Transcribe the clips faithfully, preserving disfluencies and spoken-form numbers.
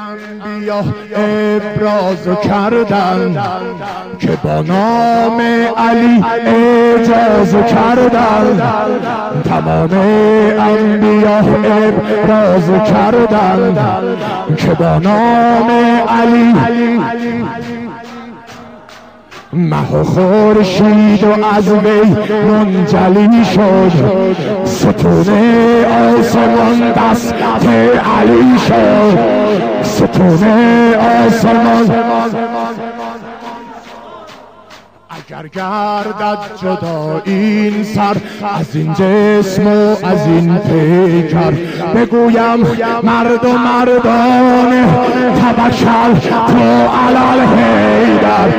انبیا ابراز کردن که با نام علی اجاز کردن. تمام انبیا ابراز کردن که با نام علی مه و خورشید و از وی منجلی شد. ستون آسمان دست علی شد. ستون آسمان اگر گردد جدا این سر از این جسم و از این پیکر، بگویم مرد و مردان توکل تو علی حیدر.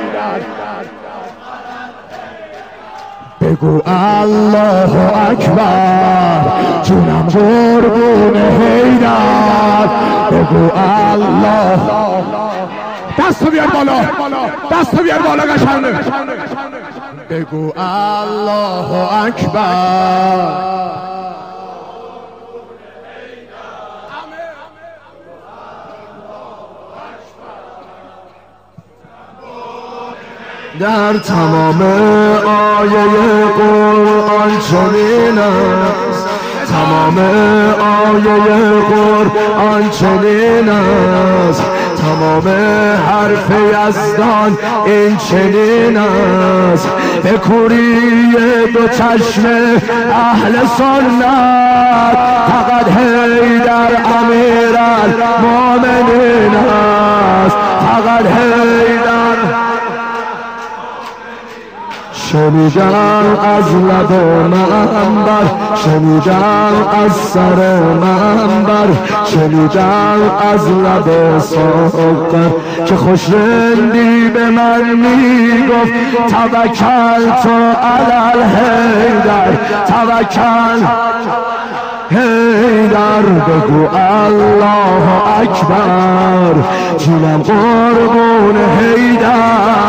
بگو الله اکبر جونم قربون حیدر. بگو الله. دستو بیار بالا، دستو بیار بالا قشنگ. بگو الله اکبر. در تمام آیه قرآن چنین است، تمام آیه قرآن چنین است، تمام حرف یزدان این چنین است. به کوری دو چشم اهل سنت فقط حیدر امیر المؤمنین است. فقط حیدر. شنیدم از لب منبر، شنیدم از سر منبر، شنیدم از لب ساغر که خوش رندی به من میگفت توکل تو علی الحیدر. توکل حیدر. بگو الله اکبر جونم قربون حیدر.